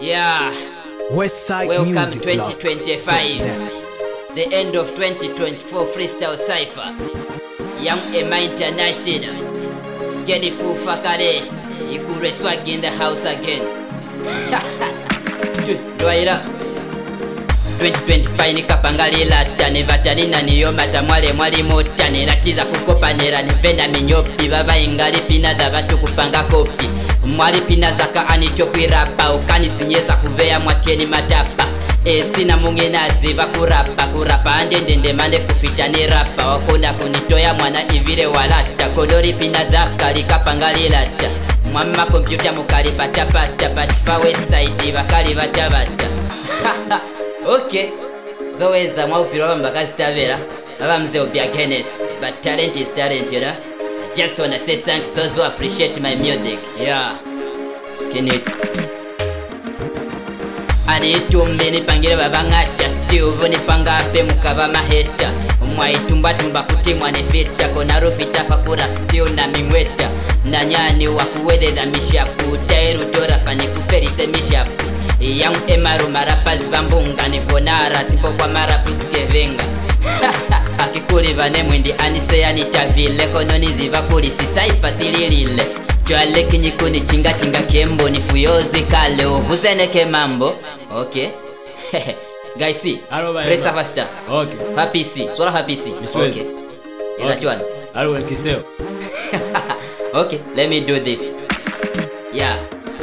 Yeah. Westside Welcome Music 2025. The end of 2024 freestyle cypher. Young Emma International. Get it full fakale. Ikure swag in the house again. Dwaira 2025 nikapangalila tane vatalina niyo matamwale mwali motane latiza kukopanera nivenda minyopi baba ingali pina da batu kupanga kopi mwali pina zaka anicho kwirapa ukanizinyeza kuvea mwateni matapa sina mungena ziva kurapa andendende mande kufitani rapa wakona kunitoya mwana ivile walata kodori pina zaka likapangalilata mwamma kompyuta mukali patapata patifa website bakali batabata Okay, zoweza mwaupiro wambakazi tavera baba mze will be against, but talent is talent, you know. I just wanna say thanks to those who appreciate my music. Yeah, can it? Anitumbe nipangire baba ngata still bonipanga ape mukaba maheta mwaitumba kuti mwanefeta kona rufita fakura still na mimweta na nyani wakuwededa mishapu tairu tora pani kuferise mishapu Young Emaru marapas vambunga nivonara simpo kwa marapusigevenga akikuli vane mwindi aniseya nitavile kononi ziva kuli sisaifa sililile chwale kinyikuni chinga kembo nifuyozwi kale uvuzeneke mambo. Okay. Guys, see. Press up faster. Okay. Happy C. Swallow happy C. Okay. That one. Alo kiseo. Okay, let me do this. Yeah.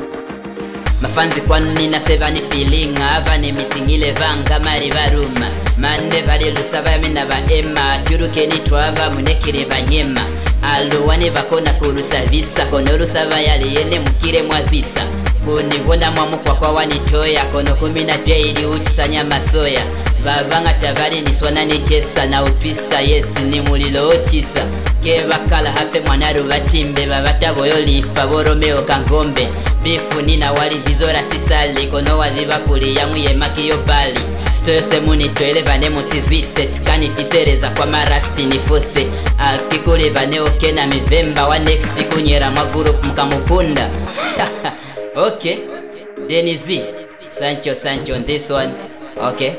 Mafanzi kwani na sevani feeling ava ni misingile vanga mari varuma mande vali lusava mina va ema turuke ni twava munekire vanyema aluwane vakona kurusa visa kono lusava yali yene mukire mwazvisa kunivona mwamukwa kwa wanitoya kono kumina daily uchisanya masoya vavanga tavali niswana nichesa na upisa yesi ni mulilo ochisa Keva kala hape mwanaru vatimbe vavataboyo lifa boromeo kangombe bifu nina wali vizora sisali kono waziva kuli yangu ye makiyo pali stoyose muni toele vane musizwise skani tisereza kwa marasti nifose akikuli vane okena mivemba wa next kunyera mwa group mkamupunda. Okay, Denizi Sancho on this one. Okay.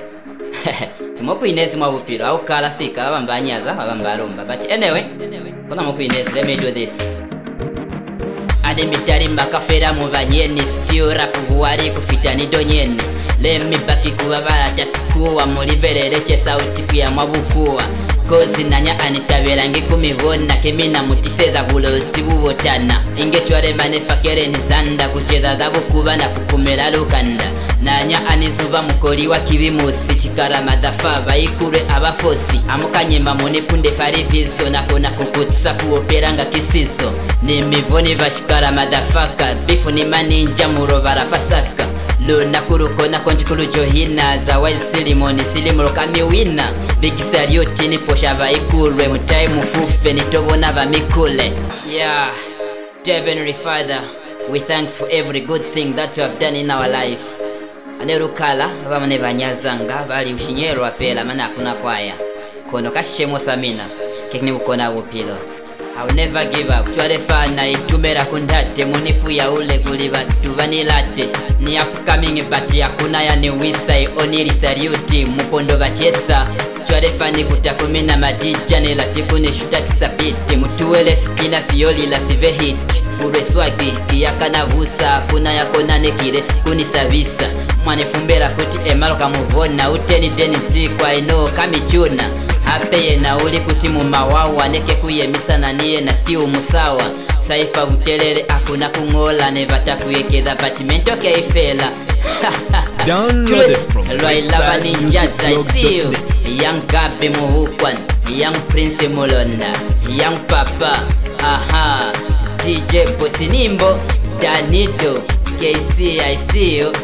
Moku inezi mwabupiro au kala sika abambanyaza abambarumba but anyway kuna moku inezi let me do this ade mitari mbakafera mu banyeni still rap buwari kufitani donyeni let me back kubabara tasikuwa muri berere che sauti kuya mwabukuwa kozi nanya anitabera ngikumibona kemina mutiseza bulozi bubotana ingetware manefakere nizanda kucheza dabu kuba na kukumela lukanda nanya anizuba mukoli wa kibimusi chikara madafa bayikure abafosi amukanyemba munepunde farivizo nakona kukutsa kuoperanga kisizo nimivoni bashikara madafaka bifu ni maninja murovara fasaka Luna kurukona konjikulu johina za waizilimoni silimoloka miwina bigisarioti ni posha vaikulwe mutai mufufe nitobona vamikule. Yeah, Heavenly Father, we thanks for every good thing that you have done in our life. Anerukala vamane vanyazanga vali ushinyero afela mana hakuna kwaya kono kashemo samina kekni ukona upilo. I'll never give up. Twarefana itumera kundate munifu ya ule kuli batu vanilate ni upcoming but yakuna ya ni wisai oniri sariuti mukondo bachesa twarefani kutakumina madija nelatikune shutati sabiti mutuwele spina siyoli la sive hit ure swagi kiyakana vusa kuna yakona nekire kunisavisa mwanefumbera kuti emalo kamuvona uteni denizi kwa ino kamichuna hapeye na uli kuti mumawawa neke kuyemisa na niye na still musawa saifa butelele akuna kungola ne batakuyekeza patimento keifela. Download it from Lava Ninjas, I see you. Young Gabi Muhukwan, Young Prince Mulonda, Young Papa, aha, DJ Posinimbo, Danito, KC, I see you.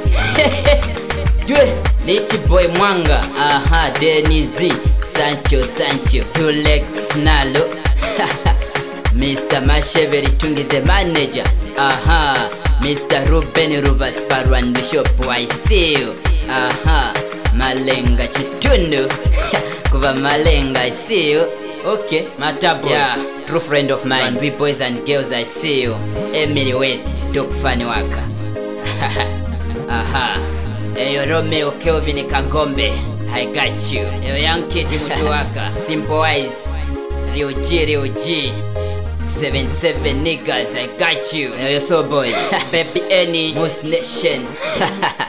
Lichi Boy Mwanga, aha, Denizi, Sancho, Tulex Nalo, Mr. Masheveri Tungi the manager, aha, Mr. Ruben Ruvas Parwan Bishop, I see you, aha, Malenga Chitundu, Kuva Malenga, I see you. Okay, Matabo, yeah, true friend of mine, we boys and girls, I see you. Emily West, Dog Funny Waka. Aha. Eyo Romeo Kelvin Kangombe, I got you. Eyo Young Kid Mutuwaka, Simple Wise, Rio G, 77 niggas, I got you. Eyo So Boy, Baby Annie, Moose Nation.